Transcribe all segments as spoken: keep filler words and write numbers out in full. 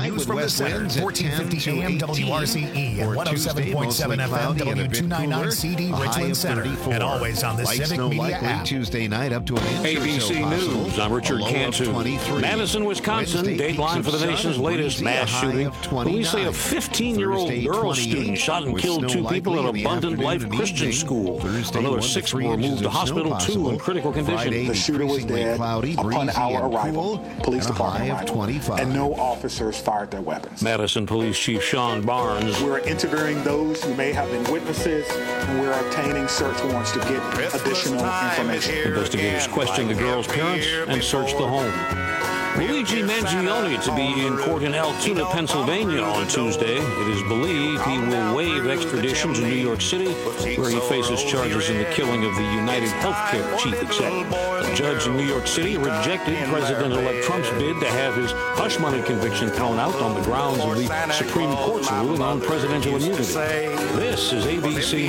Tonight news with from the west center, winds at fourteen fifty ten to A M W R C E eighteen. and For one oh seven point seven Tuesday, F M mostly cloudy and a W bit two ninety-nine cooler. C D A high Richland of Center. thirty-four. And always on the Light Civic snow Media likely app. Tuesday night up to an inch A B or so C possible. News, I'm Richard A low of Cantu. twenty-three. Madison, Wisconsin, Wednesday, dateline peaks for the of sun nation's and latest breezy, a mass high shooting. of Police say a twenty-nine. fifteen-year-old Thursday, girl twenty-eight, student shot and with killed snow two people likely at in a the Abundant afternoon Life and Christian evening. school. Thursday, Another one to six three were inches moved to of snow hospital, two possible. in critical condition. Friday, The shooter was increasingly dead cloudy, upon breezy, our and arrival. cool, Police and a department high of arrival. twenty-five. And no officers fired their weapons. Madison Police Chief Sean Barnes. We're interviewing those who may have been witnesses, and we're obtaining search warrants to get additional information. Investigators questioned the girl's parents and searched the home. Luigi Mangione to be in court in Altoona, Pennsylvania on Tuesday. It is believed he will waive extradition to New York City, where he faces charges in the killing of the United Healthcare chief executive. A judge in New York City rejected President-elect Trump's bid to have his hush money conviction thrown out on the grounds of the Supreme Court's ruling on presidential immunity. This is A B C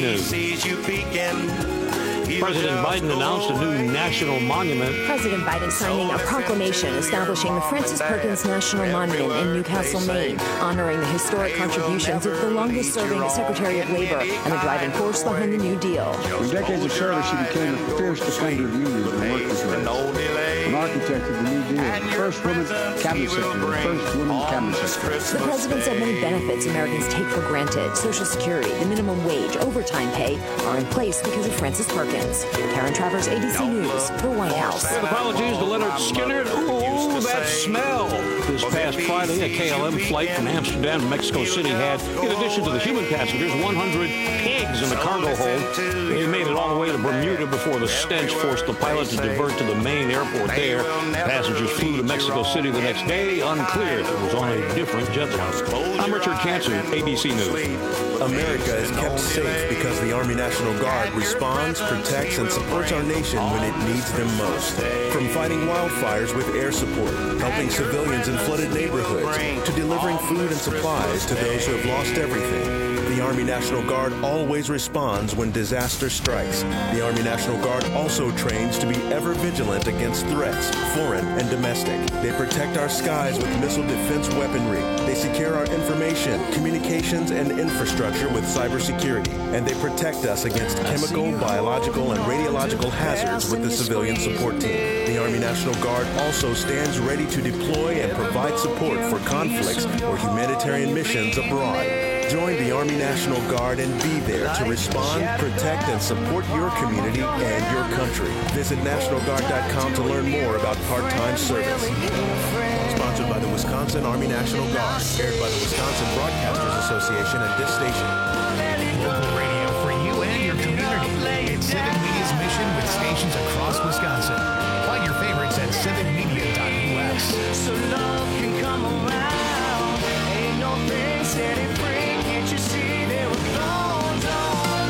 News. President Biden announced a new national monument. President Biden signing a proclamation establishing the Francis Perkins National Monument in Newcastle, Maine, honoring the historic contributions of the longest-serving Secretary of Labor and the driving force behind the New Deal. In decades of service, she became a fierce defender of unions and workers' rights. An architect of the New Deal, the first woman cabinet secretary, the first woman cabinet secretary. The president said many benefits Americans take for granted, Social Security, the minimum wage, overtime pay, are in place because of Francis Perkins. Karen Travers, A B C News, the White House. And apologies to Leonard Skinner. Ooh, that smell. This past Friday, a K L M flight from Amsterdam to Mexico City had, in addition to the human passengers, one hundred pigs in the cargo hold. They made it all the way to Bermuda before the stench forced the pilot to divert to the main airport there. Passengers flew to Mexico City the next day. Unclear if it was on a different jet line. I'm Richard Cantu, A B C News. America is kept safe because the Army National Guard responds, protects, and supports our nation when it needs them most. From fighting wildfires with air support, helping civilians in flooded neighborhoods, to delivering food and supplies to those who have lost everything. The Army National Guard always responds when disaster strikes. The Army National Guard also trains to be ever vigilant against threats, foreign and domestic. They protect our skies with missile defense weaponry. They secure our information, communications, and infrastructure with cybersecurity. And they protect us against chemical, biological, and radiological hazards with the civilian support team. The Army National Guard also stands ready to deploy and provide support for conflicts or humanitarian missions abroad. Join the Army National Guard and be there to respond, protect, and support your community and your country. Visit National Guard dot com to learn more about part-time service. Sponsored by the Wisconsin Army National Guard. Aired by the Wisconsin Broadcasters Association and this station. Local radio for you and your community. It's Civic Media's mission with stations across Wisconsin. Find your favorites at civic media dot U S. So love can come around. Ain't no thing set it free. Can't you see there were thorns on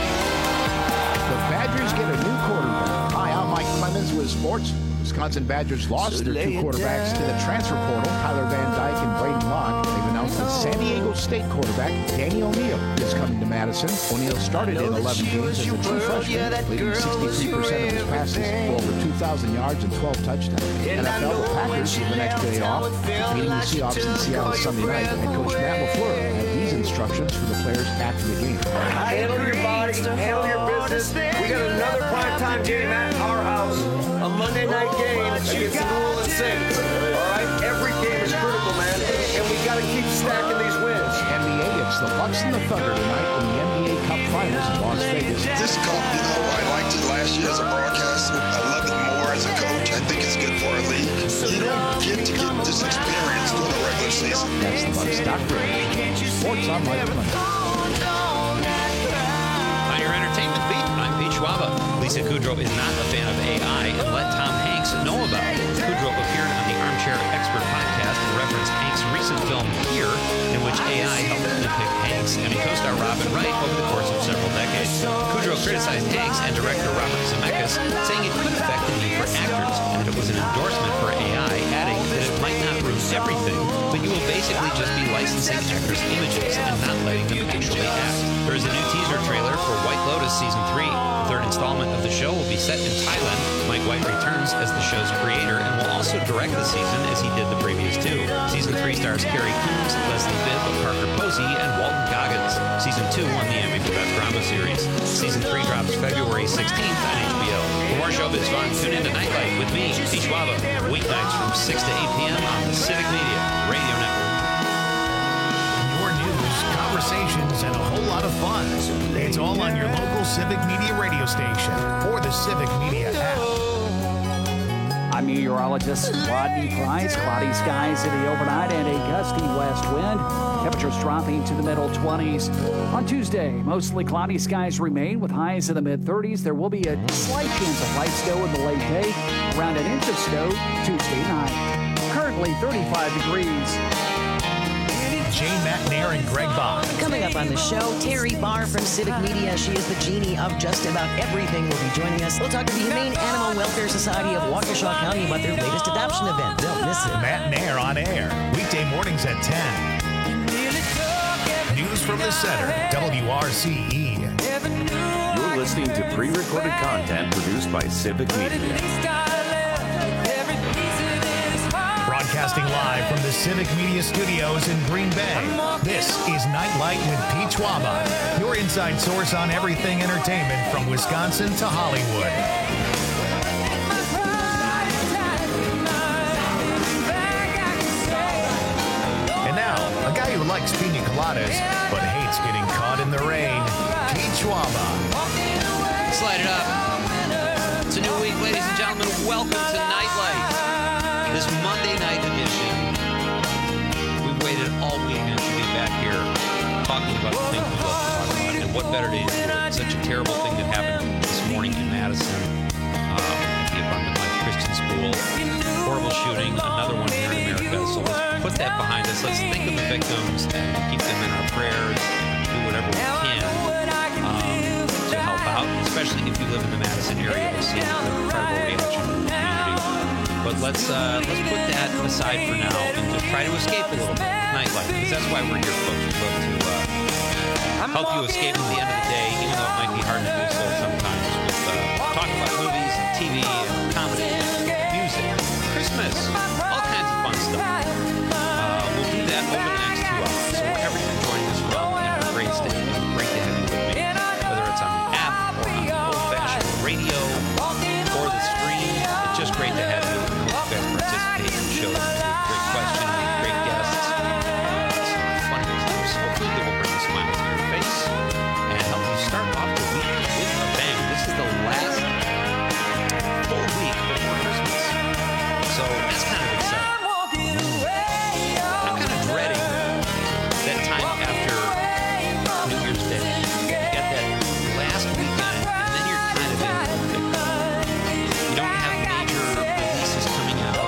that? The Badgers get a new quarterback. Hi, I'm Mike Clemens with Sports. Wisconsin Badgers lost their two quarterbacks to the transfer portal, Tyler Van Dyke and Braden Locke. They've announced that San Diego State quarterback Danny O'Neal is coming to Madison. O'Neal started in eleven games as a true freshman, leading sixty-three percent of his passes for over two thousand yards and twelve touchdowns. N F L, the Packers have the next day off, beating the Seahawks in Seattle Sunday night. Head coach Matt LaFleur had these instructions for the players after the game. Handle your body, handle your business. We got another primetime game at our house, a Monday night game against the New Orleans Saints. All right, every game is critical, man, and we got to keep stacking these wins. N B A, it's the Bucks and the Thunder tonight in the N B A Cup Finals in Las Vegas. This cup, you know, I liked it last year as a broadcaster. I love it more as a coach. I think it's good for our league. You don't get to get this experience during the regular season. That's the Bucks Doctor. Sports on Mike Clemens. On your entertainment beat, I'm Pete Schwaba. Lisa Kudrow is not a fan of A I and let Tom Hanks know about it. Kudrow appeared on the Armchair Expert podcast and referenced Hanks' recent film Here, in which A I helped depict Hanks and co-star Robin Wright over the course of several decades. Kudrow criticized Hanks and director Robert Zemeckis, saying it could affect the need for actors and that it was an endorsement for A I, adding that it might not ruin everything, but you will basically just be licensing actors' images and not letting them actually act. There is a new teaser trailer for White Lotus Season three. The third installment of the show will be set in Thailand. Mike White returns as the show's creator and will also direct the season as he did the previous two. Season three stars Carrie Coons, Leslie Bibb, Parker Posey, and Walton Goggins. Season two won the Emmy for Best Drama Series. Season three drops February sixteenth on H B O. For more showbiz fun, tune in to Nightlight with me, P. Schwaba, weeknights from six to eight p.m. on the Civic Media Radio Network. Your news, conversations, and a whole lot of fun. It's all on your local Civic Media radio station or the Civic Media app. I'm meteorologist Rodney Price. Cloudy skies in the overnight and a gusty west wind. Temperatures dropping to the middle twenties. On Tuesday, mostly cloudy skies remain with highs in the mid-thirties. There will be a slight chance of light snow in the late day, around an inch of snow Tuesday night. Currently thirty-five degrees. Jane McNair and Greg Bond. Coming up on the show, Terry Barr from Civic Media. She is the genie of just about everything. Will be joining us. We'll talk to the Humane Animal Welfare Society of Waukesha County about their latest adoption event. Don't miss it. Matt Nair on air, weekday mornings at ten. News from the center, W R C E. You're listening to pre-recorded content produced by Civic Media. Broadcasting live from the Civic Media Studios in Green Bay, this is Nightlight with Pete Schwaba, your inside source on everything entertainment from Wisconsin to Hollywood. And now, a guy who likes pina coladas but hates getting caught in the rain, Pete Schwaba. Slide it up. It's a new week, ladies and gentlemen. Welcome to Nightlight. This Monday night edition. We waited all weekend to be back here talking about the things we love to talk about. And what better to do than such a terrible thing that happened this morning in Madison, uh, the Abundant Life Christian School. Horrible shooting, another one here in America. So let's put that behind us. Let's think of the victims and keep them in our prayers. Do whatever we can um, to help out, especially if you live in the Madison area. We'll see an incredible reaction from the community. But let's uh, let's put that aside for now and just try to escape a little bit. Nightlife, because that's why we're here, folks. We love to uh, help you escape at the end of the day, even though it might be hard to do so sometimes with uh, talking about movies and T V and comedy and music, Christmas, all kinds of fun stuff. Uh, we'll do that over the next two hours. So wherever you're joining us from, and a great day, it's great to have you with me, whether it's on the app or on old-fashioned radio or the stream. It's just great to have you. Participate in shows with great questions, with great guests, uh, some fun clips, hopefully that will bring a smile to your face and help you start off the week with a bang. This is the last full week before Christmas, so that's kind of exciting. I'm kind of dreading that time after New Year's Day. You get that last weekend, and then you're kind of in the thick of it. You don't have major releases coming out.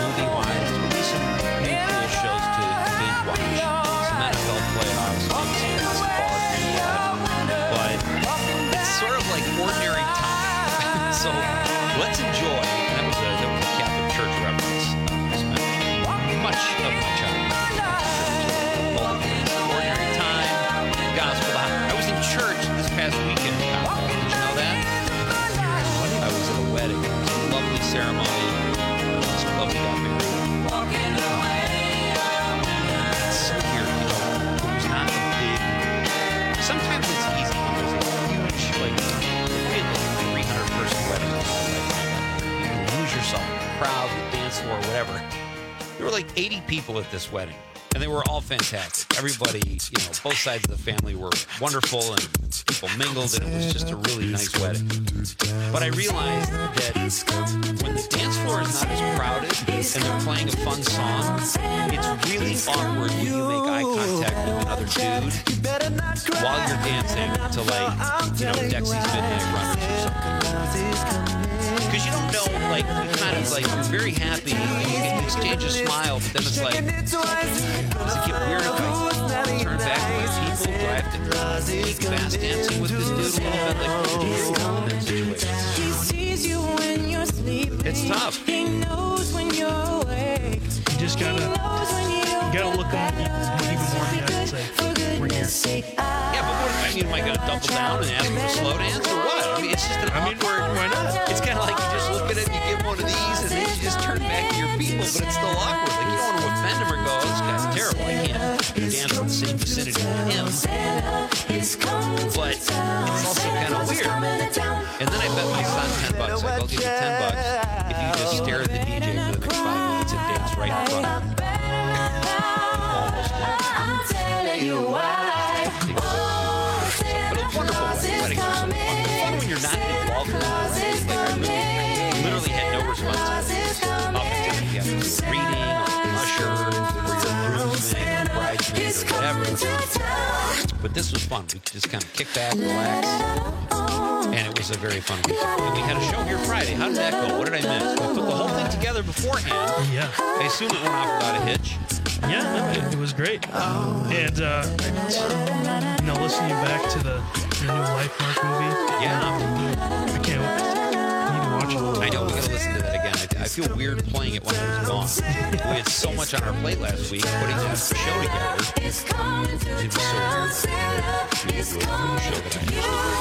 Some N F L playoffs, some basketball if you're that. But it's sort of like ordinary time. So let's enjoy. That was a, that was a Catholic Church reference. I spent much of my childhood ordinary time, gospel. I was in church this past weekend. Did you know that? I was at a wedding. It was a lovely ceremony. This lovely got married. Sometimes it's easy when there's a huge, like, really three hundred person wedding. You can lose yourself in the crowd, the dance floor, whatever. There were like eighty people at this wedding, and they were all fantastic. Everybody, you know, both sides of the family were wonderful, and people mingled, and it was just a really nice wedding. But I realized that when the dance floor is not as crowded and they're playing a fun song, it's really awkward when you make eye contact with another dude while you're dancing to, like, you know, Dexy's Midnight Runners or something. Because you don't know, like, you kind of, like, you're very happy, and you can exchange a smile, but then it's like, does it get weird if I turn back to my people? Do I have to keep fast dancing with this dude a little bit? Like, what do you do in that situation? It's tough. You just gotta, you gotta look Yeah, but what, I mean, am I going to double down and ask for a slow dance or what? I mean, it's just an I mean, awkward. why not? It's kind of like you just look at it, you give him one of these, and then you just turn back to your people, but it's still awkward. Like, you don't want to offend him or go, oh, this guy's terrible. I can't dance in the same vicinity with him. But it's also kind of weird. And then I bet my son ten bucks. Like, I'll give you ten bucks if you just stare at the D J for the next five minutes and dance right in front of him. Almost done. You why. But it's wonderful. Weddings are so fun. It's fun when you're not involved in it. Like, I really, literally had no response up until you have a reading or usher or your groomsmen or bridesmaids or whatever. But this was fun. We could just kind of kick back, relax. And it was a very fun weekend. And we had a show here Friday. How did that go? What did I miss? We put the whole thing together beforehand. Yeah. I assume it went off without a hitch. Yeah, no, it, it was great. And, uh, you know, listening back to the, the new Lifemark movie. Yeah. I can't wait. I need to watch it. I know, we gotta listen to that again. I, I feel weird playing it when I was gone. We had so much on our plate last week, putting that show together. It was so weird. We did do a show that I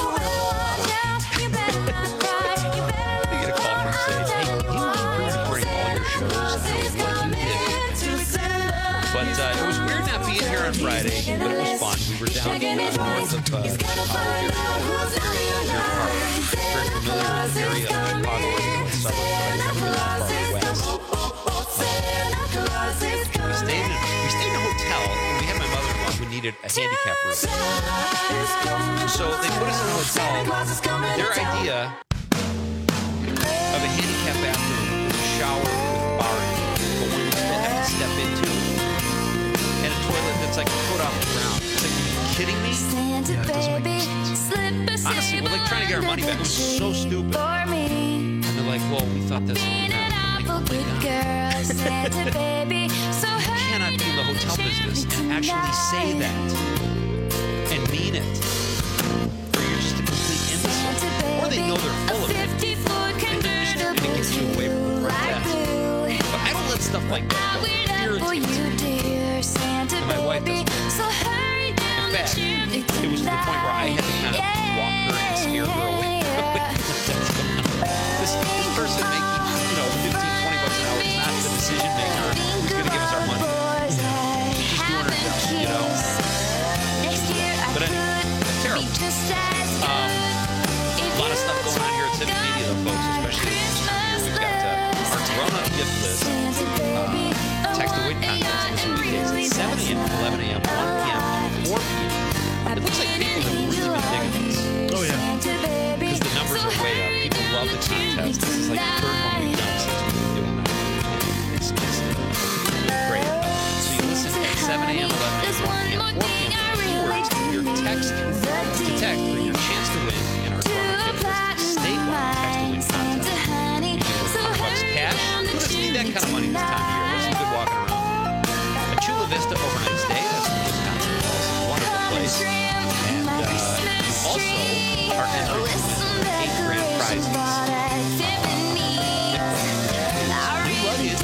You get a call from stage, hey, you want to recording all your shows? Like you did. But uh, it was weird not being here on Friday, but it was fun. We were down uh, north of uh, Chicago here. Deer Park. Very familiar with the area of Chicago and the suburbs, but I've never been that far west. We stayed in, we stayed in a hotel, and we had my mother-in-law who needed a handicap room. So they put us in a hotel. Their idea of a handicap bathroom is a shower with bar, but one you still have to step into. And a toilet that's like a foot off the ground. It's like, are you kidding me? Yeah, it doesn't make sense. Honestly, we're like trying to get our money back. It was so stupid. And they're like, well, we thought this was going to happen. I'm like, oh my God. You cannot be in the hotel business and actually say that and mean it. Or you're just a complete imbecile. Or they know they're full of it. And they're just trying to get you away from the front desk. But I don't let stuff like that go. It irritates me. And my wife doesn't. In fact, it was to the point where I had to kind of walk her and scare her away. this, this person making, you know, fifteen, twenty bucks an hour is not the decision maker who's going to give us our money. She's just doing her job, you know. But anyway, it's terrible. Um, a lot of stuff going on here at Civic Media, though, folks, especially this time of year. We've got uh, our grown-up gift list. Uh, text to win contest this weekdays at seven a.m., eleven a.m., one p.m., four p.m. It looks like people have really been digging this. Oh, yeah. Because the numbers are way up. People love the contest. This is like the third one we've done since we've been doing that. It's just great. So you listen at seven a.m., eleven a.m., one p.m., four p.m. Keywords to your text to text for your chance to win in our grown-up gift list statewide text to win contest. You can win one hundred bucks cash. Who doesn't need that kind of money this time of year? What's some good walking around? A Chula Vista overnight stay. That's in Wisconsin Falls. It's a wonderful place. And uh, you also are entered to win eight grand prizes. Uh, we love you.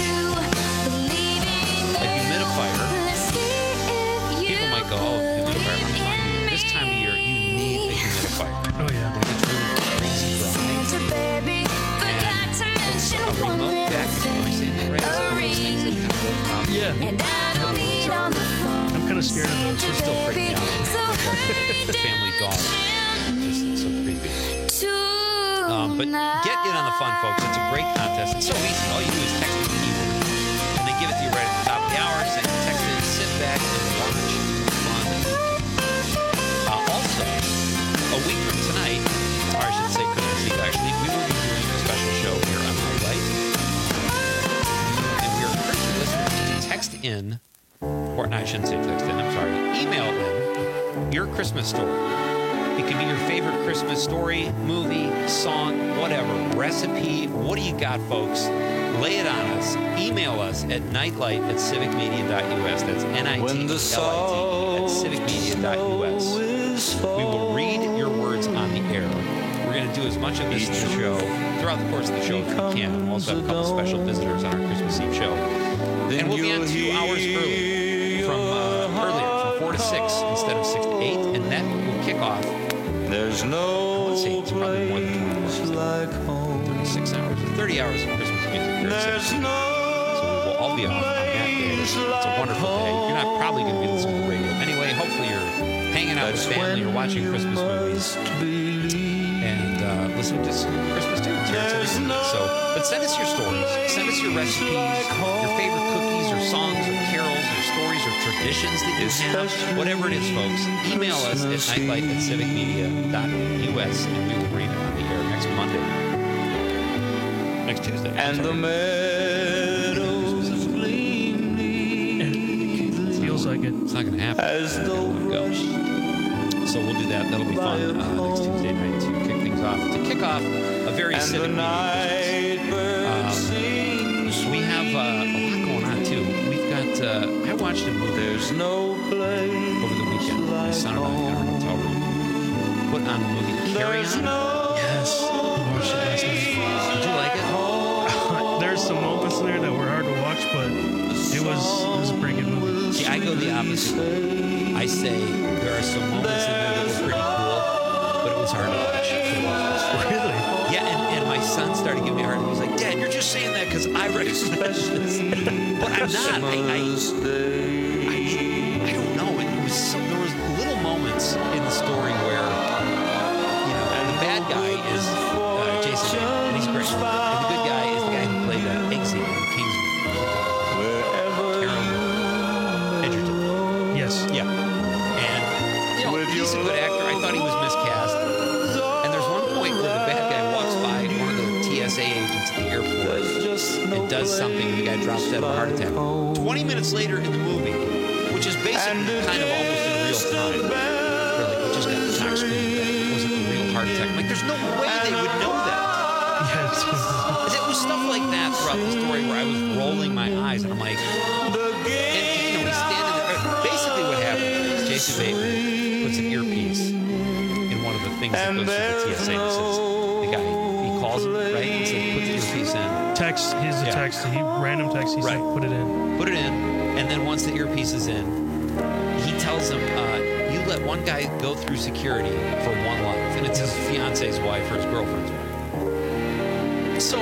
A humidifier. People might go, oh, humidifier. I'm fine. This time of year, you need a humidifier. Oh, yeah. It's really crazy dry. And a remote vacuum. Am I saying that right? Is that one of those things that kind of goes around? Yeah. I'm kind of scared of those. They're still freaking out. Family dog. Just so creepy. Um, but get in on the fun, folks. It's a great contest. It's so easy. All you do is text the keyword. And they give it to you right at the top of the hour. So you text it, sit back, and watch. Fun. Uh, also, a week from tonight, or I should say Christmas Eve, actually, we will be doing a special show here on Nightlight. And we are encouraging listeners to text in, or no, I shouldn't say text in, I'm sorry, email in your Christmas story. It can be your favorite Christmas story, movie, song, whatever, recipe. What do you got, folks? Lay it on us. Email us at nightlight at civicmedia dot u s. That's N I T L I T at civicmedia dot u s. We will read your words on the air. We're going to do as much of this in the show, throughout the course of the show if we can. We'll also have a couple special visitors on our Christmas Eve show. And we'll be on two hours early from six instead of six to eight, and that will kick off. There's no. Let's see, it's probably more than twenty like thirty-six hours, thirty hours of Christmas music. There's no. So we will all be off on that day. It's a wonderful day. You're not probably going to be listening to radio anyway. Hopefully, you're hanging out with family, you're watching Christmas movies, and uh, listening to some Christmas tunes here at Civic Media. So, but send us your stories. Send us your recipes, your favorite cookies, or songs, or carols, or stories, or traditions that you have. Whatever it is, folks, email us at nightlight at civic media dot u s, and we will read it on the air next Monday. Next Tuesday. And the meadows It feels like it. It's not going to happen. As though go. So we'll do that. That'll be fun uh, next Tuesday night to kick things off. To kick off a very civic meeting. Um, we have uh, a lot going on too. We've got. Uh, I watched a movie. There's no over the weekend. My son and I in our hotel room put on the movie Carry On. Yes. I watched it last night. Did you like it? There's some moments there that were hard to watch, but it was it was a pretty good movie. See, I go the opposite way. I say there are some moments in there that were pretty cool, but it was hard to watch. Really? Yeah, and, and my son started giving me a hard time. He's like, Dad, you're just saying that because I recognize this. But I'm not. I, I, I, I don't know. It was so, there was little moments in the story where, you know, the bad guy is uh, Jason Bateman, and he's great. And the good guy is the guy who played uh, Eggsy in Kingsman. Edgerton. Yes. Yeah. And, you know, he's a good actor. I thought he was miscast. And there's one point where the bad guy walks by one of the T S A agents at the airport and does something, and the guy drops dead of a heart attack. twenty minutes later in the movie, which is basically kind of almost in real time, they're like, we just got the talk screen back. It wasn't a real heart attack. I'm like, there's no way they would know that. Yes. It was stuff like that throughout the story where I was rolling my eyes, and I'm like, and, you know, he's standing there. Basically what happened is Jason Bateman puts an earpiece in one of the things that goes to the T S A and says, the guy, he calls him, right, and says, put the earpiece in. Text, here's the Yeah. text. He random text. He Right. said, put it in. Put it in, and then once the earpiece is in, he tells him, uh, you let one guy go through security for one life, and it's his fiance's wife or his girlfriend's wife. So,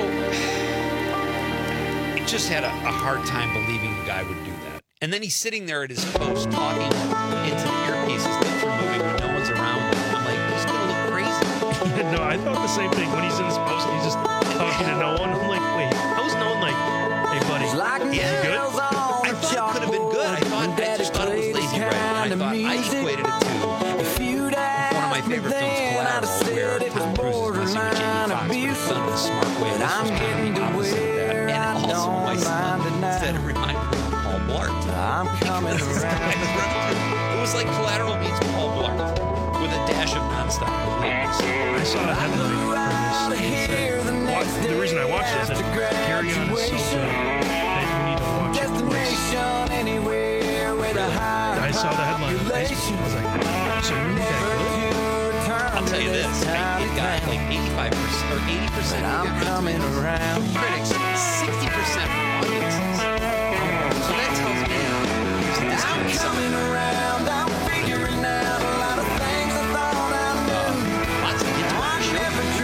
I just had a, a hard time believing the guy would do that. And then he's sitting there at his post talking into the earpiece as things are moving when no one's around him. I'm like, he's going to look crazy. No, I thought the same thing. When he's in his post, he's just talking to no one. I'm like, wait, how's no one like, hey, buddy, Yeah, you good? I thought it could have been good. I thought I just thought it was lazy writing. I thought I equated it to one of my favorite films, Collateral, where Tom Cruise is messing with Jamie Foxx, but it's done in a smart way. This was kind of the opposite of that. And also, my son said it reminded me of Paul Blart. I'm coming around. It was like Collateral meets Paul Blart with a dash of nonstop. I saw a headline for this. It said, what, the reason I watched it is that Carry On is so good that you need to watch it twice. I saw the headline. I was like, so you that good? I'll tell you this, I, it got like eighty-five percent or eighty percent of critics, sixty percent from audiences. So that tells me that this could be something. Lots of kids on the show.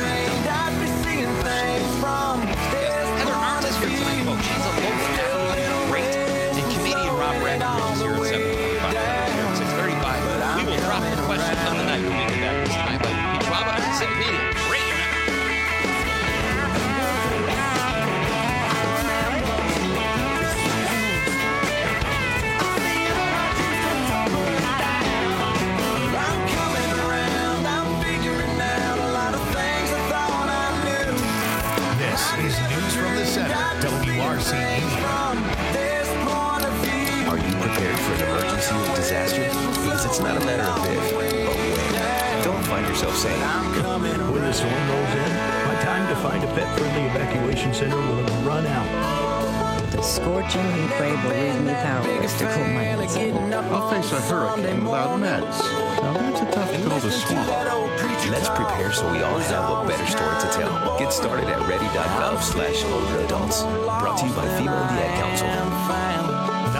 Heather Arndt is here tonight, folks. She's a local athlete, great. And comedian Rob Breckenridge is here at seven forty-five, here at six thirty-five. We will drop the question of the night when we get back this time. Like Pete Schwaba and Civic Media. Great night. This is News from the Center, W R C media. Are you prepared for an emergency or disaster? Because it's not a matter of if, but when. Don't find yourself saying, When the storm rolls in, my time to find a pet-friendly evacuation center will have run out. The scorching heat wave will leave me powerless to cool my heels. I'll face a hurricane without meds. Now that's a tough pill to swallow. let's prepare so we all have a better story to tell. Get started at ready dot gov slash older adults. Brought to you by FEMA and the Ad Council.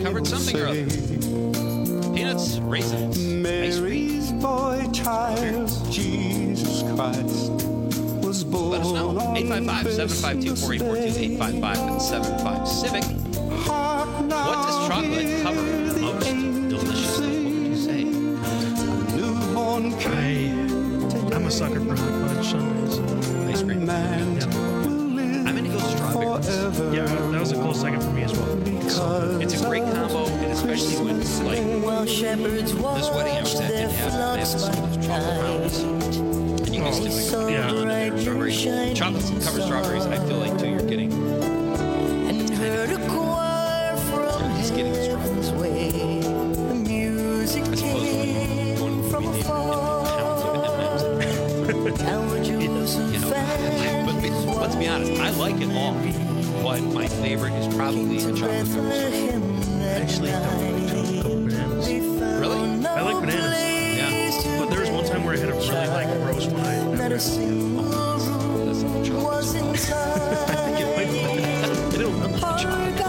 covered something or other. Peanuts, raisins, ice cream. Boy child, Jesus Christ, was born. Let us know. eight five five, seven five two, four eight four two, eight five five, seven five Civic. What does chocolate cover most deliciously? What would you say? I, I'm a sucker for hot fudge sundaes. Ice cream. Yep. I'm going to go strawberries. Yeah, that was a close second for me as well. It's a great combo, and especially when, like, this wedding I was at didn't have, they had some of those chocolate fountains. And you can stick like a yeah. on there, strawberry. Chocolate covered strawberries, I feel like, too, you're getting kind of, you're just getting the strawberries. I suppose when you go to the movie theater, you get pounds of M and M's. You know, but let's be honest, I like it all. But but my favorite is probably a chocolate covered strawberry. Actually, I don't like chocolate covered bananas. Really? I like bananas. Yeah. But there was one time where I had a really like gross one. I never had to That's not chocolate. I think it might be. I don't know. Chocolate.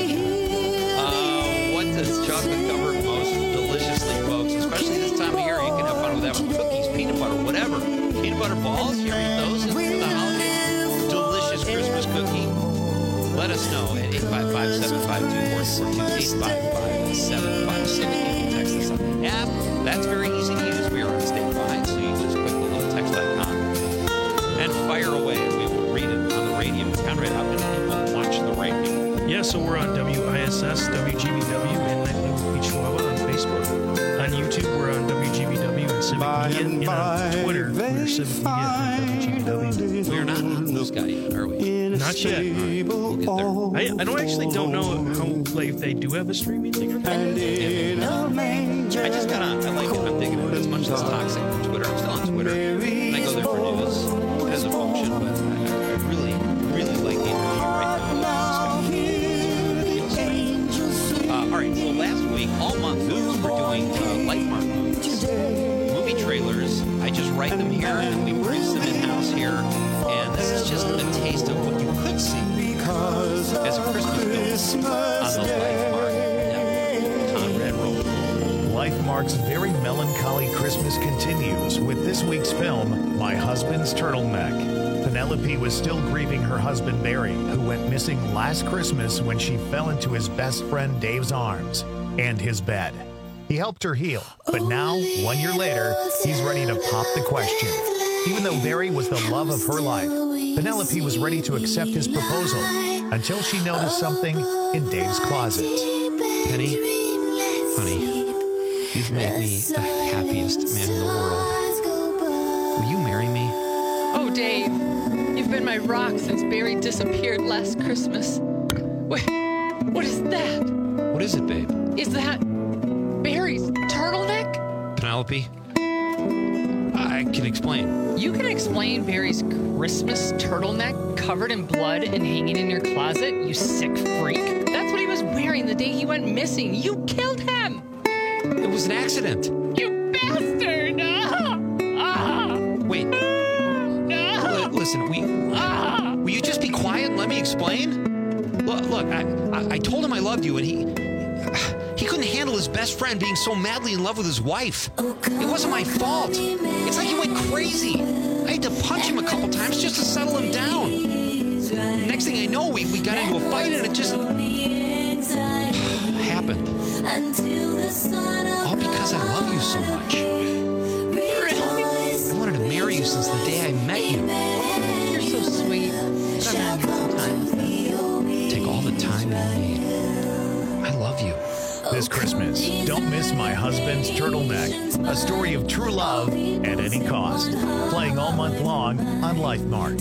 Uh, what does chocolate cover most deliciously, folks? Especially this time of year, you can have fun with that with cookies, peanut butter, whatever. Peanut butter balls, you eat those for the holidays. Delicious Christmas cookie. Let us know at eight five five, seven five two, four four two, eight five five, seven five six. You can text us on the app. That's very easy to use. We are on statewide, so you just click the little text icon and fire away. We will read it on the radio. Conrad, how can people watch the radio? Yeah, so we're on W I S S, W G B W, and Nightly with Pete Schwaba on Facebook. On YouTube, we're on W G B W and Civic Media. And on Twitter, we're Civic Media and W G B W. We're not on Blue Sky yet, are we? Not yet. Right, we'll get there. I, I don't actually don't know how, like, if they do have a streaming thing or not. I just got on. I like it. I'm digging it as much as it's toxic on Twitter. I'm still on Twitter. And I go there for news as a function, but I, I really, really like the interview right now. Uh, all right, so last week, all month, movies we're doing uh, Lifemark movies. Movie trailers. I just write them here, and we produce them in-house here. And this is just a taste of what you could see as a Christmas film on the Lifemark Network. Conrad Roll. Lifemark's very melancholy Christmas continues with this week's film, My Husband's Turtleneck. Penelope was still grieving her husband Barry, who went missing last Christmas when she fell into his best friend Dave's arms and his bed. He helped her heal, but now, one year later, he's ready to pop the question. Even though Barry was the love of her life, Penelope was ready to accept his proposal until she noticed something in Dave's closet. Penny, honey, you've made me the happiest man in the world. Will you marry me? Oh, Dave, you've been my rock since Barry disappeared last Christmas. Wait, what is that? What is it, babe? Is that Barry's turtleneck? Penelope, I can explain. You can explain Barry's Christmas turtleneck covered in blood and hanging in your closet, you sick freak? That's what he was wearing the day he went missing. You killed him! It was an accident. You bastard! Ah! Ah! Wait. Ah! L- listen, we, ah! will you just be quiet and let me explain? Look, look I, I, I told him I loved you, and he... He couldn't handle his best friend being so madly in love with his wife. It wasn't my fault. It's like he went crazy. I had to punch him a couple times just to settle him down. Next thing I know, we, we got into a fight and it just happened. All because I love you so much. I wanted to marry you since the day I met you. You're so sweet. Take all the time you need. I love you. This Christmas, don't miss My Husband's Turtleneck, a story of true love at any cost. Playing all month long on Lifemark.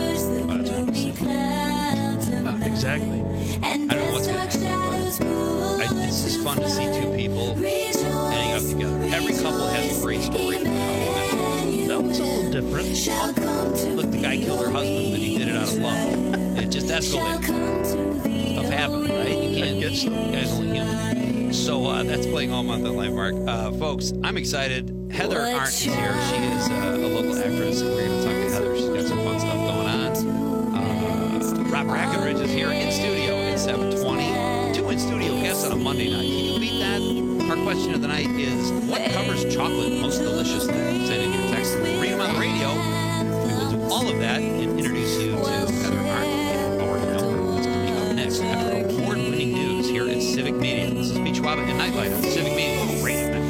Uh, exactly. I don't know what's going to happen, but I, it's just fun to see two people ending up together. Every couple has a great story. That was a little different. Look, the guy killed her husband, but he did it out of love. It just escalated. Of happened, right? You can't get so. You guys only human. So uh, that's playing all month on Lifemark. Uh, folks, I'm excited. Heather Arndt is here. She is uh, a local actress, and we're going to talk to Heather. She's got some fun stuff going on. Uh, Rob Brackenridge is here in studio at seven twenty. Two in-studio guests on a Monday night. Can you beat that? Our question of the night is, what covers chocolate most deliciously? Send in your text. We'll read them on the radio. We will do all of that and introduce you to Heather Arndt. Our number what's coming up next after award-winning news here at Civic Media. This is Pete Schwaba and Nightlight on Civic Media Radio Network.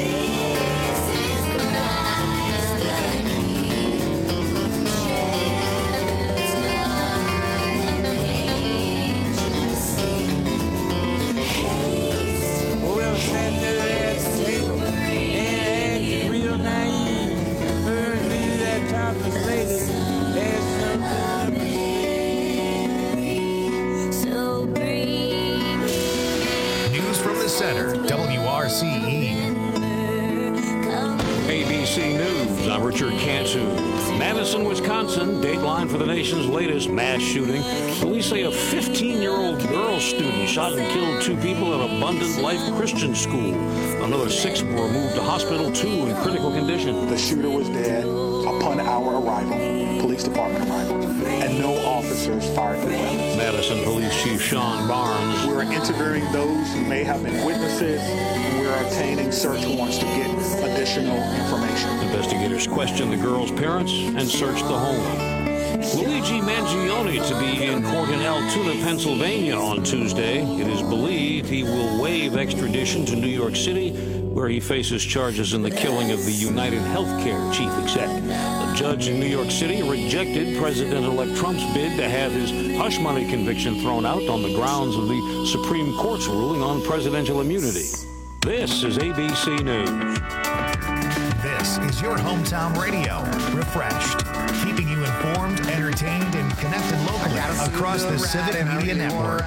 News from the center, W R C E. A B C News, I'm Richard Cantu. Madison, Wisconsin, dateline for the nation's latest mass shooting. Police say a fifteen-year-old girl student shot and killed two people at Abundant Life Christian School. Another six were moved to hospital, two in critical condition. The shooter was dead upon our arrival, police department arrival, and no officers fired their weapons. Madison Police Chief Sean Barnes. We're interviewing those who may have been witnesses, and we're obtaining search warrants to get additional information. Investigators questioned the girl's parents and searched the home. Luigi Mangione to be in court in Altoona, Pennsylvania on Tuesday. It is believed he will waive extradition to New York City, where he faces charges in the killing of the United Healthcare chief exec. A judge in New York City rejected President-elect Trump's bid to have his hush money conviction thrown out on the grounds of the Supreme Court's ruling on presidential immunity. This is A B C News. This is your hometown radio, refreshed, keeping you informed, entertained, and connected locally across the Civic Media Network.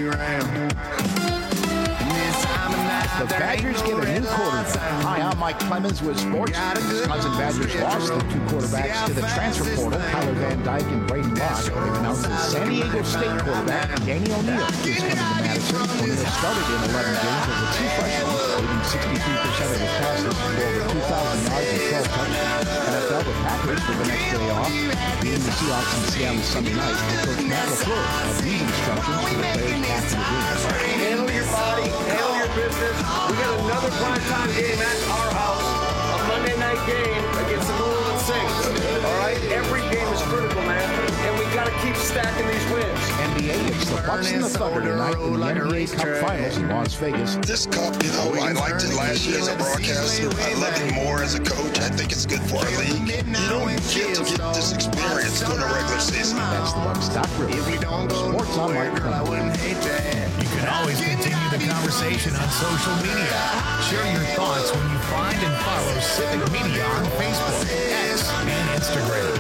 The Badgers get a new quarterback. Hi, I'm Mike Clemens with sports. Wisconsin Badgers lost the two quarterbacks to the transfer portal, Tyler Van Dyke and Braden Locke. They've announced that San Diego State quarterback Danny O'Neal is coming to Madison. O'Neal started in eleven games as a true freshman, leading sixty-three percent of his passes for over two thousand yards and twelve touchdowns. N F L with Packers for the next day off, beating the Seahawks in Seattle Sunday night. Coach Matt LaFleur had these instructions for the players after the game. Handle your body, handle your business. We got another primetime game at our house, a Monday night game against the New Orleans Saints. All right, every game is critical, man, and we got to keep stacking these wins. N B A, it's the Bucks and the Thunder tonight in the N B A Cup Finals in Las Vegas. This cup, you know, I liked it last year as a broadcaster. I love it more as a coach. I think it's good for our league. You don't get to get this experience during the regular season. That's the Bucks Stock Grill. Sports on Mike Clemens. You can always continue the conversation on social media. Share your thoughts when you find and follow Civic Media on Facebook, X, and Instagram.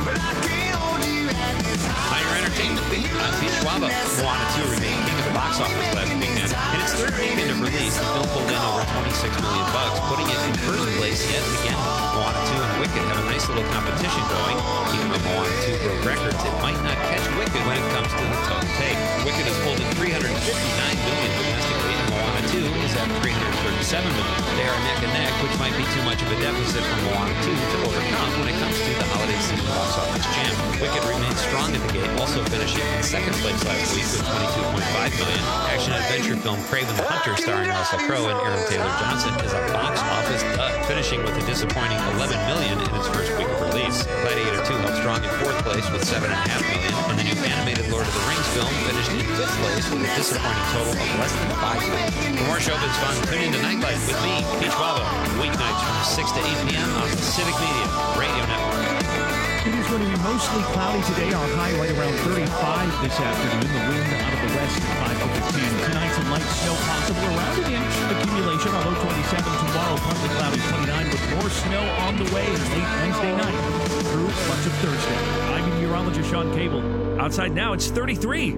Higher Entertainment Beat. I'm Pete Schwaba. Moana two remained king of the box office last weekend. In its third weekend of release, the film pulled in over twenty-six million bucks, putting it in first place yet again. Moana two and Wicked have a nice little competition going. Even though Moana two broke records, it might not catch Wicked when it comes to the total take. Wicked has pulled in three hundred fifty-nine million domestically, and Moana two is at three hundred thirty-seven million. They are neck and neck, which might be too much of a deficit for Moana two to overcome when it comes to the holiday season box office jam. Wicked remains strong at the gate, also finishing in second place last week with twenty-two point five million. Action-adventure film Kraven the Hunter, starring Russell Crowe and Aaron Taylor Johnson, is a box office dud, finishing with a disappointing eleven million in its first week of release. Gladiator two held strong in fourth place with seven point five million, and the new animated Lord of the Rings film finished in fifth place with a disappointing total of less than five million. For more showbiz fun, tune into Nightlight with me, Pete Schwaba, weeknights from six to eight p.m. on the Civic Media Radio Network. It is going to be mostly cloudy today. Our high right around thirty-five this afternoon. The wind out of the west at five to fifteen. Tonight, some light snow possible, around an inch accumulation on low twenty-seven. Tomorrow, partly cloudy twenty-nine, with more snow on the way late Wednesday night through much of Thursday. I'm meteorologist Sean Cable. Outside now, it's thirty-three.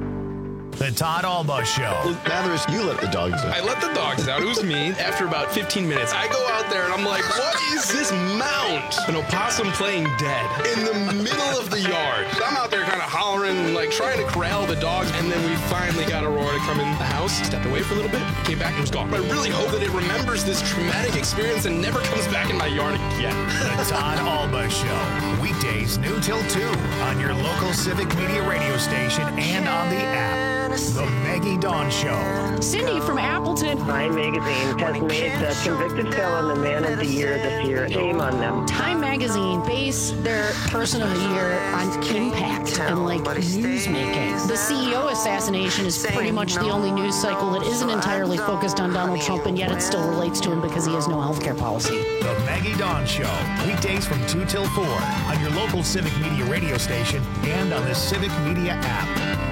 The Todd Alba Show. Well, Mathers, you let the dogs out. I let the dogs out. It was me. After about fifteen minutes, I go out there and I'm like, what is this mount? An opossum playing dead in the middle of the yard. I'm out there kind of hollering, like trying to corral the dogs. And then we finally got Aurora to come in the house, stepped away for a little bit, came back and was gone. But I really hope that it remembers this traumatic experience and never comes back in my yard again. The Todd Alba Show. Weekdays new till two on your local Civic Media radio station and on the app. The Maggie Dawn Show. Cindy from Appleton. Time Magazine has made the convicted felon the man of the year this year. Shame on them. Time Magazine base their person of the year on impact and like news making. The C E O assassination is pretty much the only news cycle that isn't entirely focused on Donald Trump, and yet it still relates to him because he has no health care policy. The Maggie Dawn Show. Weekdays from two till four on your local Civic Media radio station and on the Civic Media app.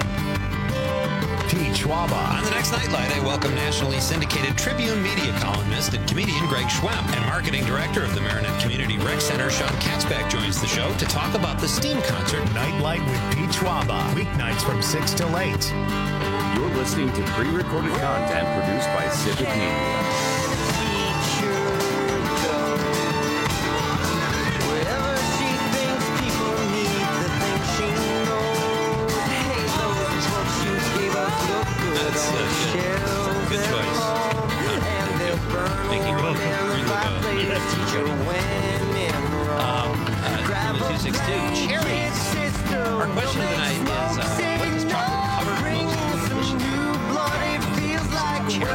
Pete Schwaba. On the next Nightlight, I welcome nationally syndicated Tribune media columnist and comedian Greg Schwem, and marketing director of the Marinette Community Rec Center, Sean Katzbach, joins the show to talk about the STEAM concert. Nightlight with Pete Schwaba. Weeknights from six till eight. You're listening to pre-recorded content produced by Civic Media. Wherever she thinks cherries.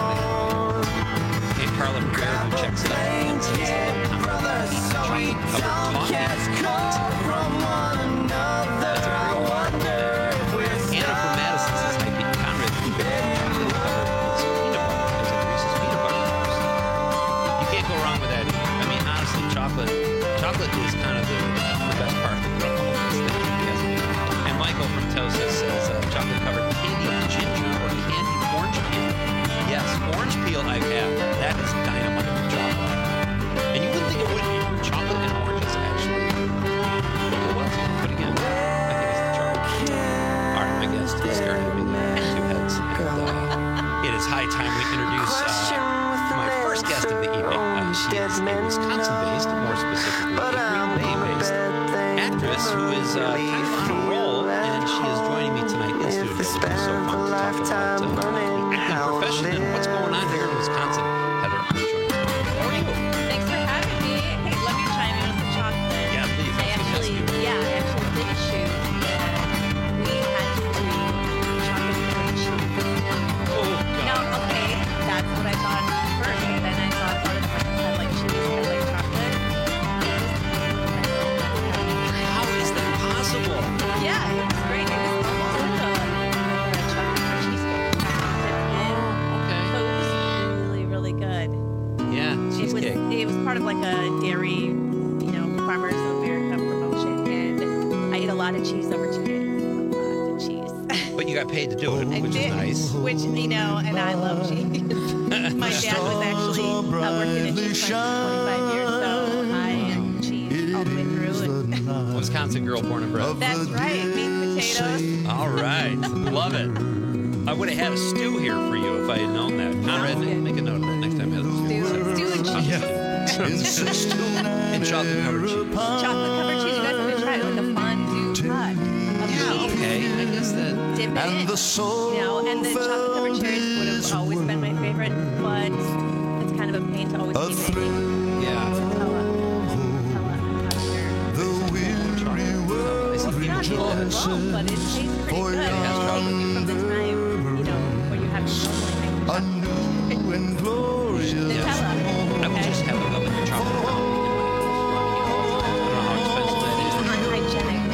Hey, Carla Rivera, who checks it out. And says hello, Conrad. Chocolate covered coffee. That's a great one. Anna from Madison says, hi, Pete and Conrad. Chocolate covered with peanut butter. There's like Reese's peanut butter bars. You can't go wrong with that either. I mean, honestly, chocolate chocolate is kind of the, the best part of the whole thing. Yes. And Michael from Tosa says, uh, chocolate covered candied ginger or candied orange peel. Yes, orange peel I've had. That is dynamite with chocolate. And you wouldn't think it would be. Chocolate and oranges actually. What was it? But again, I think it's the chocolate. All right, my guest is starting to be two heads. And, uh, it is high time we introduce uh, my first guest of the evening. Uh, she is a Wisconsin-based, more specifically a Green Bay-based actress who is uh, kind of on a roll, and she is joining me tonight in studio. It's so fun to talk about uh, the acting profession and what's going on here in Wisconsin. Heather, join me. How are you? Thanks for having me. Hey, let me chime in with the chocolate. Yeah, please. I actually, yeah, I actually did a shoot, and we had to do chocolate covered cheese. Oh, God. Now, okay, that's what I thought first, and then I thought about it had like cheese, had like chocolate. How is that possible? Yeah, it was great. It was almost like a, like a chocolate cheesecake. Okay. So it was really, really good. Yeah, cheesecake. It was, it was part of like a dairy, you know, Farmers of America promotion, and I ate a lot of cheese over two days. A lot of cheese. But you got paid to do it, I which did, is nice. Which, you know, and I love cheese. My dad was actually uh, working in cheese for twenty-five years, so I am cheese all the way through. And Wisconsin girl, born and bred. that's right, meat and potatoes. All right, love it. I would have had a stew here for you if I had known that. Conrad, make a note of that next time. Heather. Stew and cheese. And chocolate covered cheese. Chocolate covered cheese. You guys have to try it, like a fondue cut of Yeah, cheese. okay. I guess that. Dip it in. You know, and the chocolate covered cherries would have always been my favorite, but it's kind of a pain to always keep making. Yeah. Nutella. Nutella. I'm not sure. It's not too well, but it tastes pretty good. It takes you from the time, you know, where you have to normally make Nutella. I would just have a cup of chocolate milk. I don't know how expensive that is. Unhygienic.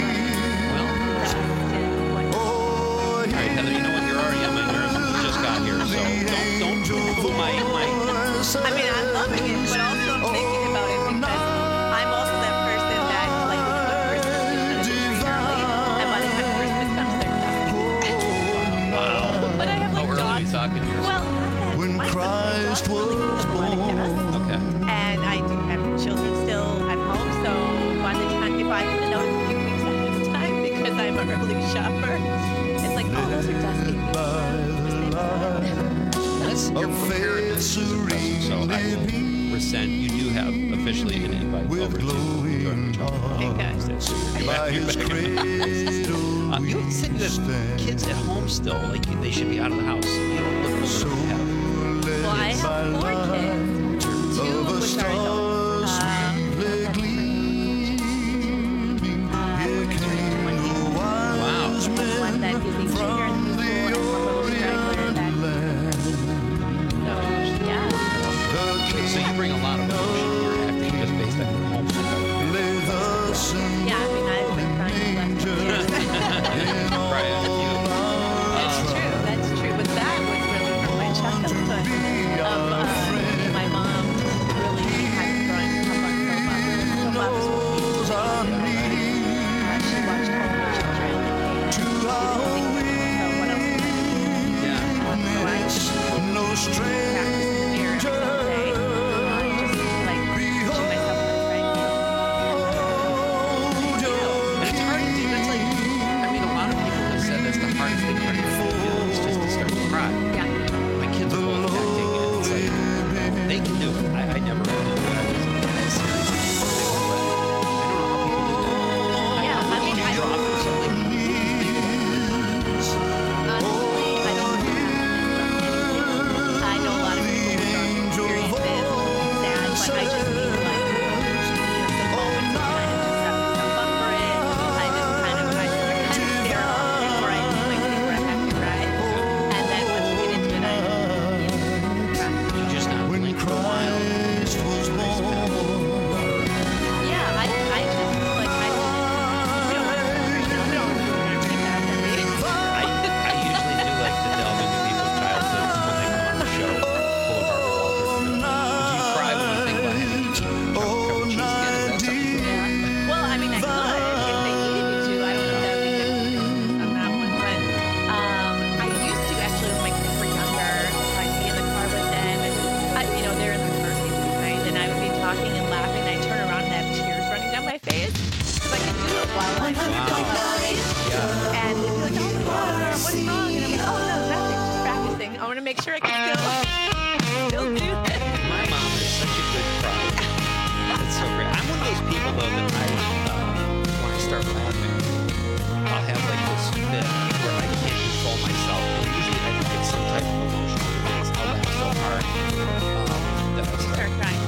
All right, Heather, you know what? You're already on my nerves. You just got here, so don't don't poo my my. I mean, I'm loving it, but also I'm thinking about it because I'm also that person that like when you put Christmas in the tree early, and by the time Christmas comes, they're done. Wow. But I have like How early are dogs. you talking here? Well, when Christ was born. Okay. And I do have children still at home, so by the time, if I would have known a few weeks ahead of time, because I'm an early shopper, it's like, oh, those are dusty. That's your preparedness is impressive, so I will resent. You do have officially an invite over to join the chocolate. Okay. You're back, you're back. Uh, you said you have kids at home still, like they should be out of the house. You don't look so happy. Well, I have four kids, two of which are adults. Wow. One that is a junior in school and one little straggler that. So, yeah. So you bring a lot of emotion to your acting just based on your home pickup. Yeah, I mean, I've been crying left and right. Right, you. That's true, that's true. But that make sure I can still, still do this. My mom is such a good cry. That's so great. I'm one of those people, though, that I, uh, when I start laughing, I'll have like this fit where I can't control myself. And usually I think it's some type of emotional release. I'll laugh so hard um, that I'll start crying.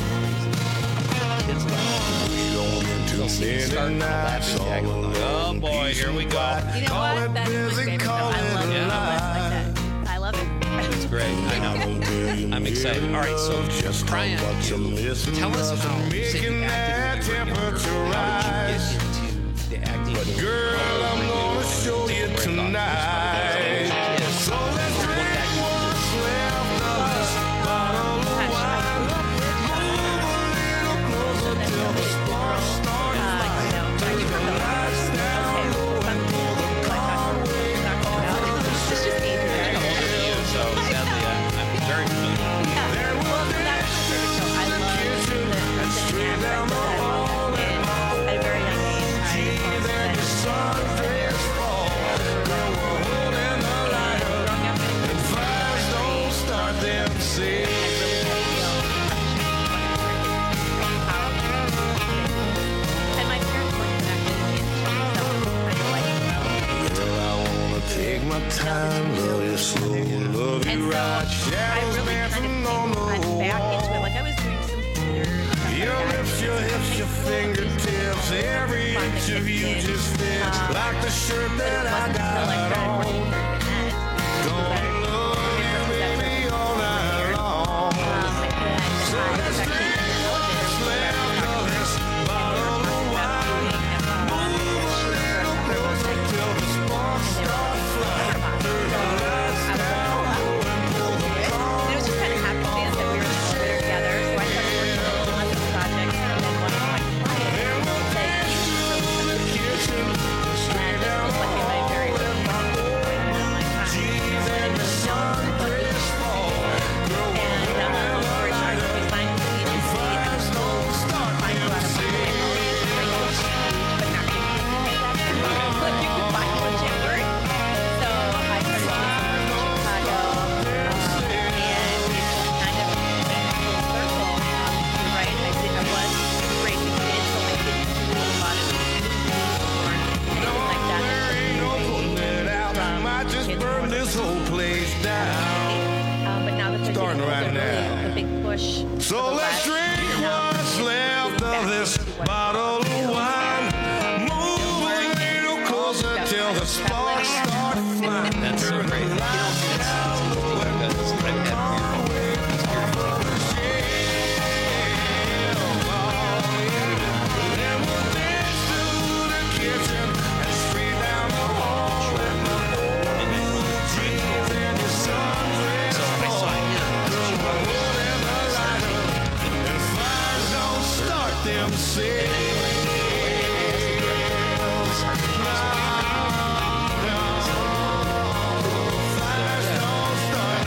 Kids laugh. They'll see me start laughing. I go, oh boy, here we go. You know what? That's my favorite show. I love it. Yeah. Like that. I love it. It's great. I know. I'm excited. All right, so Brian, you, tell us how you said you acted when you were younger. How did you get into the acting? Girl, I'm gonna show you tonight. So let's drink what's left of this bottle of wine. Move a little closer till the sparks start flying. Take the lights down, pull the car way off the street. I'm older than you, so sadly I'm, I'm very familiar. Yeah, well, that's my favorite show. I love the person in there that I love. And at a very young age, I that sunrise fall. Girl, we're holding the light up. And fires don't start themselves. And my parents were connected in so kind of like. Girl, I wanna take my time, love you slow, love you right. I really kind of came back into it. Like I was doing some theater. Your lips, your hips, your fingertips, every inch of you just fits like the shirt that I got on. Gonna love you, baby, all night long. So let's drink what's left of this bottle of wine. Move a little closer till the sparks start flying. Turn the lights down and pull the car. It was just kind of happenstance that we were in the theater together. So I started working on some of the projects, and then one of my clients said, "You should go to the kitchen." And this was like in my very early days. And I'm like, "Huh." And it was known to put me in school. And uh, long story short, we signed with the agency, and I find a lot of money. And all these great huge, but not big things like you could buy in January. So I started doing some in Chicago, um, and it just kind of went full circle. Um, right, I did. I was raising kids, so my kids do a lot of anything like that. No putting it out, I might just burn this whole place down. Um, but now that they're Starting getting right older, now. really, the big push. So let's drink what's left of this bottle of wine. Move a little closer till the sparks start flying. That's so great. You know, it's, it's, it's because I've had weird experiences. Then we'll dance to the kitchen and straight down the hall. Let my old jeans and your sundress fall. Girl, we're holding the light up, and fires don't start themselves. Fires don't start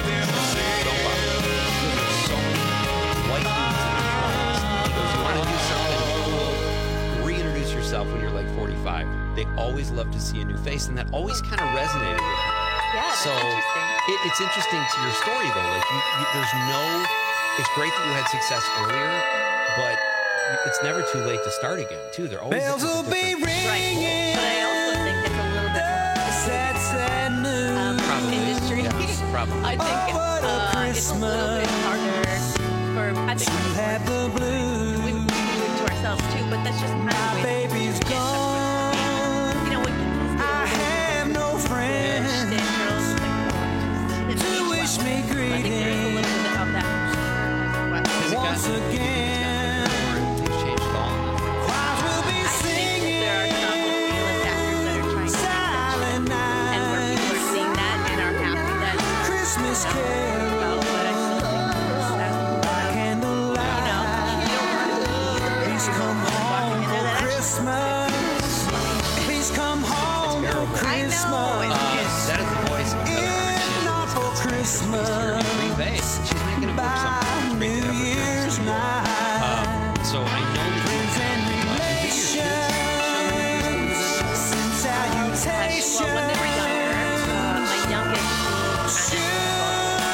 White dudes in their twenties. He goes, you want to do something cool? Reintroduce yourself when you're like forty-five. They always love to see a new face, and that always kind of resonated with me. Yeah, that's so interesting. It, it's interesting to your story, though. Like, you, you, there's no. It's great that you had success earlier, but it's never too late to start again, too. They're always Bells will be Right. But I also think it's a little bit sad, sad news. um, industry. Yes, probably. I think uh, it's a little bit harder for. I think it's harder. We, we do it to ourselves too, but that's just kind of the way baby's it is. gone. You know, when people I have no friends to wish me I think there's a greeting little bit of that. once again. Things changed at all. Choirs will be I think singing that there are some A-list actors that are trying to silent and where people are night. seeing that and are happy that Christmas you know, carol, well, but I still think there's that, candlelight. you know, you don't want to be Please come home for Christmas. Please come home for Christmas. Uh, that is the voice of Heather If not for Christmas, Green Bay. She's making it work by somehow. New Year's night. Um, so I know that Friends and relations, send salutations. well, when they were younger, uh, my youngest, she kind of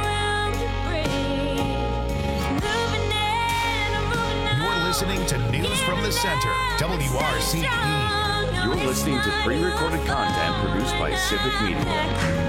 Listening to News from the Center, W R C E. You're listening to pre-recorded content produced by Civic Media.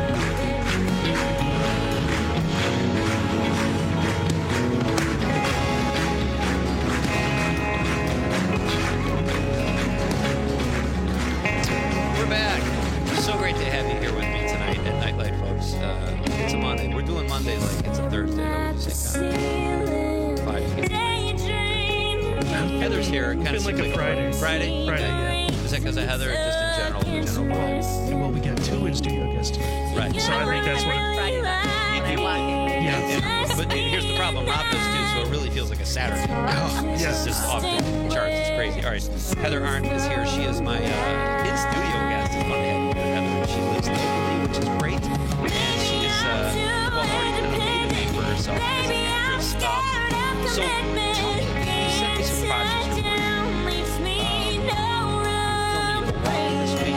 We're back. So great to have you here with me tonight at Nightlight, folks. Uh, it's a Monday. We're doing Monday like it's a Thursday. I would say, kind of. Five to get Heather's here. Kind of like a Friday. Friday? Friday, yeah. Is that because of Heather or just in general? In general vibes? Well, we got two in studio guests tonight. Right. So I think that's what. Friday night when I walk in. Yeah. And, but here's the problem. Rob does too, so it really feels like a Saturday. Oh, this yes. is just off the charts. It's crazy. All right. Heather Arndt is here. She is my uh, in-studio guest. It's fun to have Heather. She lives locally, which is great. And she is, uh, well, already kind of made a name for herself as an actress. Um, so, tell me, you sent me some projects you're working on. Um, filming a wedding this week.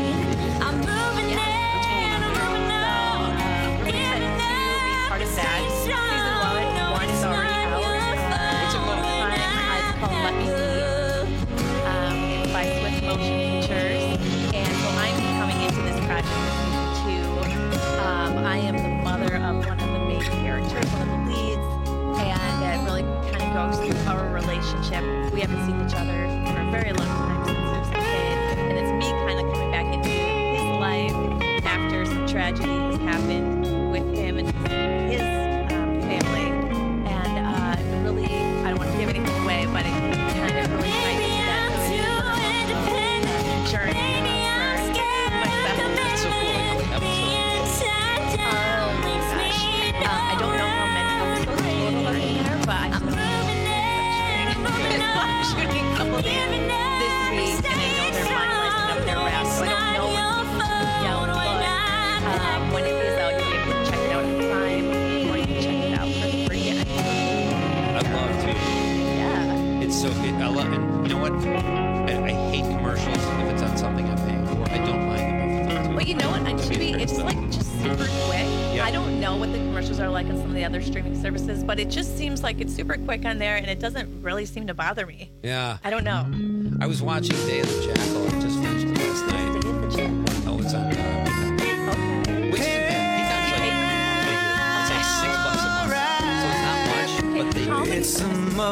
Part of that. Season one is already out. What's it called? It's called Let Me Lead. Um, it's by Swift Motion Pictures. And so I'm coming into this project with season two. Um, I am the mother of one of the main characters, one of the leads. And it really kind of goes through our relationship. We haven't seen each other for a very long time since he was a kid. And it's me kind of coming back into his life after some tragedy has happened with him and his um, family, and uh, really, I don't want to give anything away, but it kind of really ties into that journey for myself. That's so cool. How many episodes? Oh gosh, um, I don't know how many episodes total are in there, but I'm shooting a couple days this week, and I know they're finalizing up their wraps, so I don't know what's yelled, but um, when it is out, you'll be able to check it out on Prime, or you can check it out for free. I'd love to. Yeah. It's so good. I love, and you know what? I, I hate commercials if it's on something I'm paying for. I don't mind them if it's on. But you know what? On Tubi, it's like just super quick. Yeah. I don't know what the commercials are like on some of the other streaming services, but it just seems like it's super quick on there, and it doesn't really seem to bother me. Yeah. I don't know. I was watching Day of the Jackal. I just finished it last night. Day of the Jackal. Oh, it's on. Uh, Okay. Which isn't bad. Peacock's like, it's like six bucks a month. So it's not much, but they It's the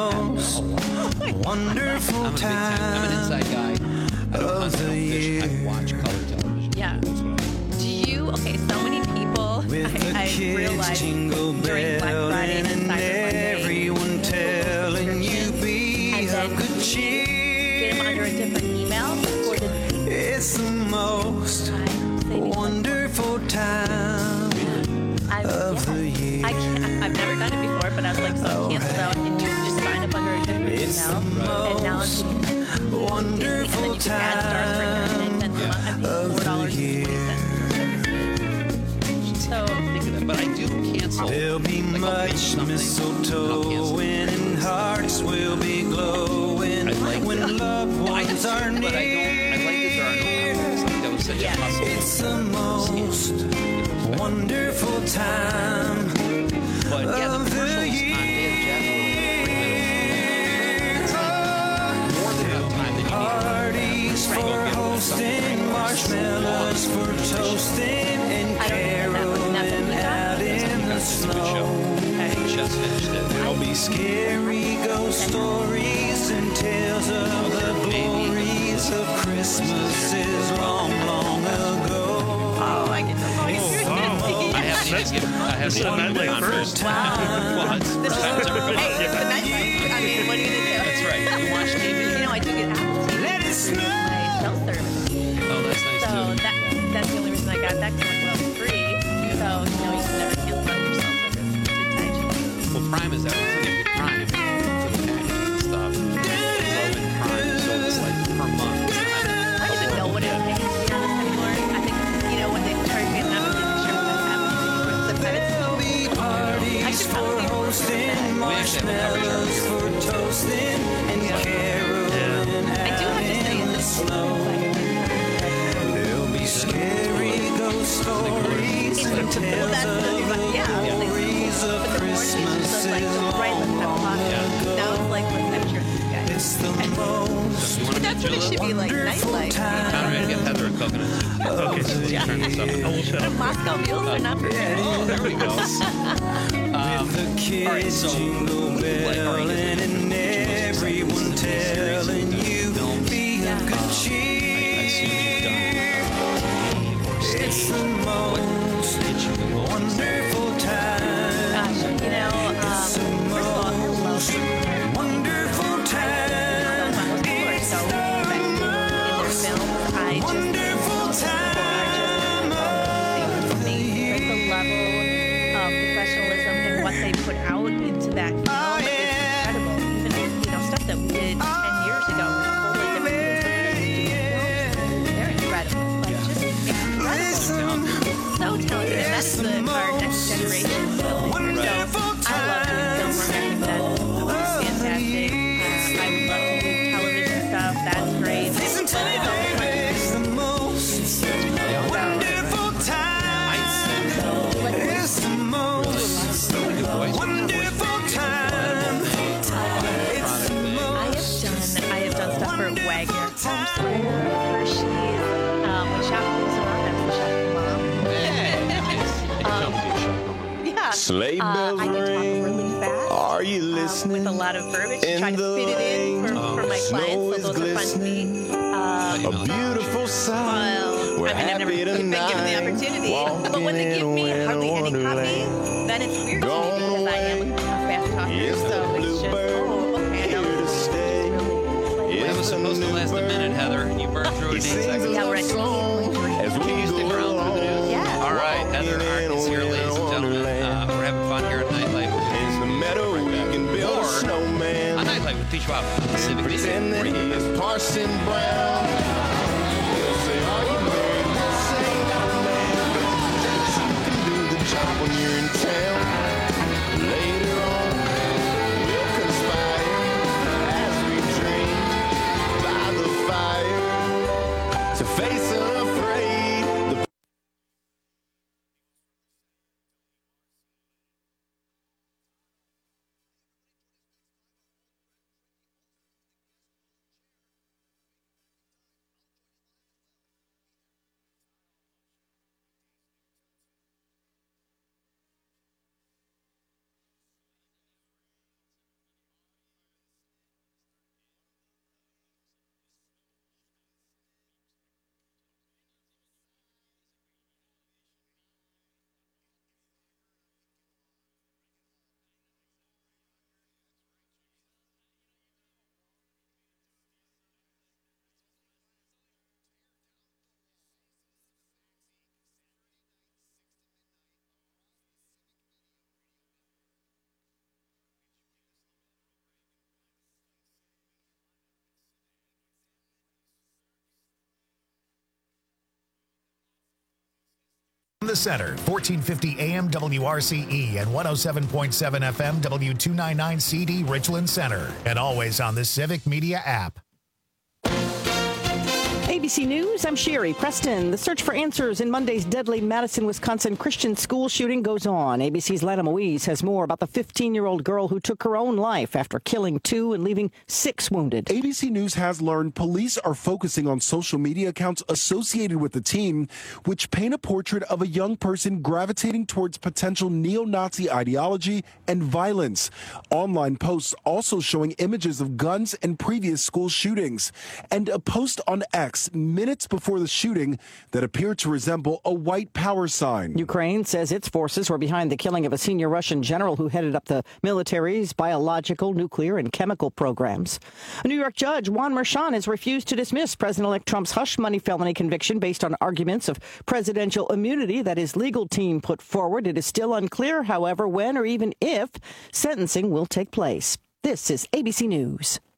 most wonderful I'm a big time. I'm an inside guy. I don't hunt, I don't fish. I watch color television. Yeah. Do you? Okay, so many people. I, I realized during Black Friday and Cyber Monday, everyone telling you be of good cheer. get them under a different email. Or the, It's the most wonderful time I, of yeah. the year. I can't, I've never done it before, but I was like, so I canceled out and you just sign up under a different It's email. And now it's wonderful and then you can add stars for nine cents a month. I'm paying four dollars and twenty cents. So, but I do cancel. There'll be like, much mistletoe and hearts will be glowing like when that. loved ones are near. But I don't. I like that there are no hours. Like that was such Yeah. a hustle. It's the most wonderful time But yeah, the of commercials the on Day of the Jackal are like three minutes. It's like more than enough time that you need. parties for hosting, marshmallows for toasting, and caroling out in the snow. Just finished it. There'll be scary ghost stories and tales of the glories of Christmases long, long ago. oh, I get the voice. I haven't even given. I haven't even given like on first. first. Well, it's This first is time it's ever come hey, up. it's the nightlight. I mean, what are you gonna do? That's right. You watch T V. You know, I do get Apple T V. Let it snow. My cell service. Oh, that's nice So too. that that's the only reason I got that because it was free. So you know, you can never cancel out your cell service. It's too tight. Well, Prime is everything. If you're Prime for the package and stuff. Love and Prime, so it's like per month. I don't even know what it pays to be honest anymore. I think you know when they charge me, I'm not really sure what happens with the credits. I should probably hosting, marshmallows for toasting, and caroling I do have to say in the snow. There'll be scary ghost stories and tales of the glories of Christmases long, long ago. Now it's like let's have church, guys. It's the most That's what it should be like. Nightlife. Conrad, get Heather a coconut. Okay, so Yeah. Turn this up. I will shut The up. Moscow mules are not for Oh, there we go. Um, the kids all right, so jingle like, all right, belling and everyone telling you be of good cheer. I assume you've done. It's the most wonderful time. Gosh, you know, um, It's the first of all, I love most wonderful time so talented, and that's the, our next generation filmmaker. So I love doing film work. I think that's fantastic. Uh, I would love to do television stuff. That's great. Listen to me, baby. It's the most wonderful time. It's the most wonderful time. It's the most. I have done. I have done stuff for Wagner Homestead, Hershey's. Um, when Shop goes on, that's the Shop Mom. um, yeah. Sleigh Uh, bells I can talk ring. really fast. Are you um, listening? with a lot of verbiage to In try to the fit it in for, lane. for my Snow clients. is So those are fun to me. Um, A beautiful sight. well, We're I mean, I've never happy been given the tonight. opportunity. Walking But when they give me in hardly any Wonderland. copy, then it's weird to me because I am a fast talker. Yes, so the it's just, bluebird oh, okay, I know. here to stay. That was supposed to last a minute, Heather. You burned through it in eight seconds. Yeah, we're at As Can you stick around for the news? Yeah. All right, Heather Hart is here, ladies and gentlemen. Uh, we're having fun here at Nightlight. In the meadow, we can build a snowman. On Nightlight with Peach Bob, Civic Pretend that Media. he is Parson Brown. He'll say, are you married? We'll say, no, man. Just you can do the job when you're in town. Later on, we'll conspire as we dream by the fire to face unafraid the The Center, fourteen fifty A M W R C E and one oh seven point seven F M W two ninety-nine C D Richland Center, and always on the Civic Media app. A B C News, I'm Sherry Preston. The search for answers in Monday's deadly Madison, Wisconsin Christian school shooting goes on. A B C's Lana Moise has more about the fifteen-year-old girl who took her own life after killing two and leaving six wounded. A B C News has learned police are focusing on social media accounts associated with the team, which paint a portrait of a young person gravitating towards potential neo-Nazi ideology and violence. Online posts also showing images of guns and previous school shootings. And a post on X minutes before the shooting that appeared to resemble a white power sign. Ukraine says its forces were behind the killing of a senior Russian general who headed up the military's biological, nuclear, and chemical programs. A New York judge, Juan Merchan, has refused to dismiss President-elect Trump's hush money felony conviction based on arguments of presidential immunity that his legal team put forward. It is still unclear, however, when or even if sentencing will take place. This is A B C News.